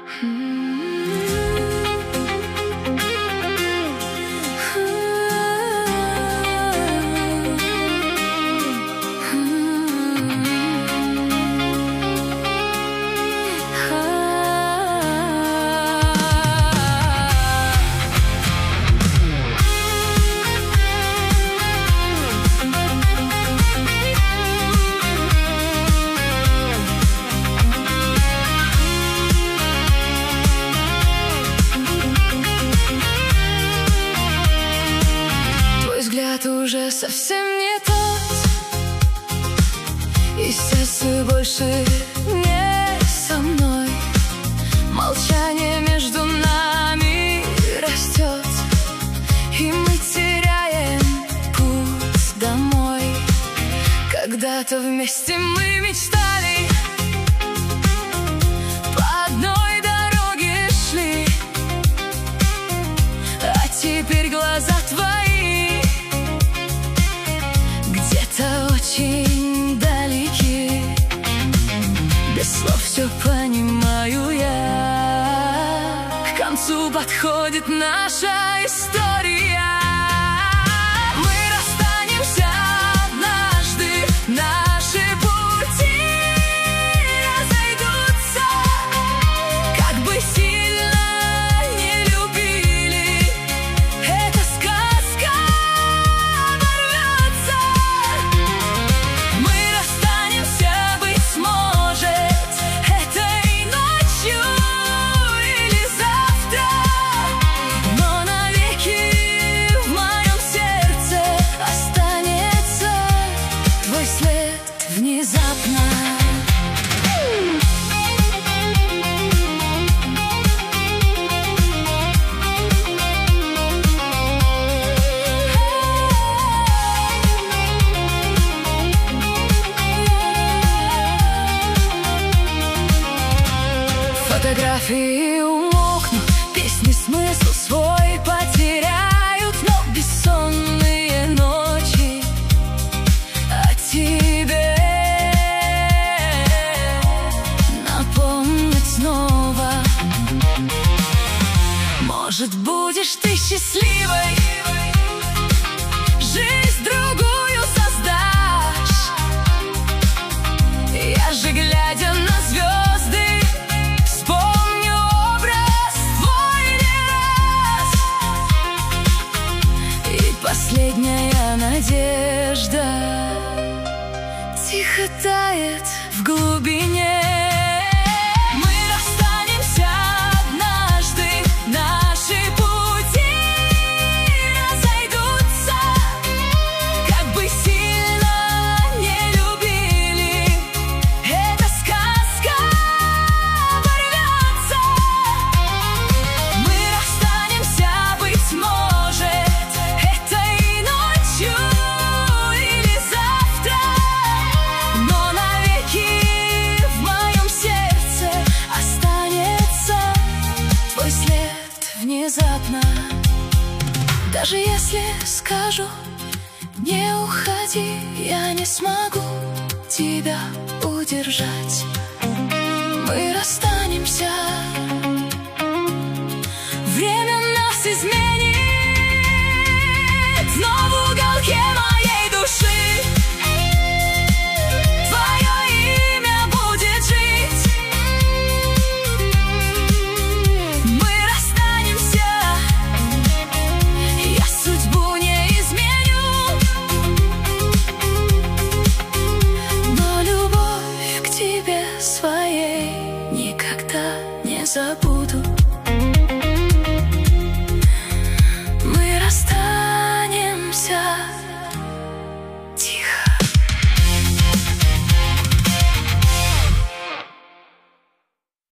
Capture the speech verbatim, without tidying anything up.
Уже совсем не тот, и сердце больше не со мной. Молчание между нами растет, и мы теряем путь домой. Когда-то вместе мы мечтали, по одной дороге шли, а теперь глаза твои где-то очень далеки. Без слов все понимаю я. К концу подходит наша история. Мы расстанемся однажды, наши пути разойдутся. Как бы сильно не любили, эта сказка оборвется. Мы расстанемся, быть может, этой ночью или завтра, но навеки в моем сердце останется твой след внезапно. Фотографии умолкнут, песни смысл свой потеряют, но бессонные ночи о тебе напомнят снова. Может, будешь ты счастливой, жизнь другую создашь. Я же, глядя на звезды, вспомню образ твой не раз. И последняя надежда тихо тает в глубине. Мы расстанемся однажды, наши пути разойдутся. Как бы сильно не любили, эта сказка оборвется. Мы расстанемся, быть может, этой ночью или завтра, но навеки в моем сердце останется твой след внезапно. Даже если скажу не уходи, я не смогу тебя удержать. Мы расстанемся, время нас изменит, но в уголке моей души твое имя будет жить. Мы расстанемся, я судьбу не изменю, но любовь к тебе своей никогда не забуду.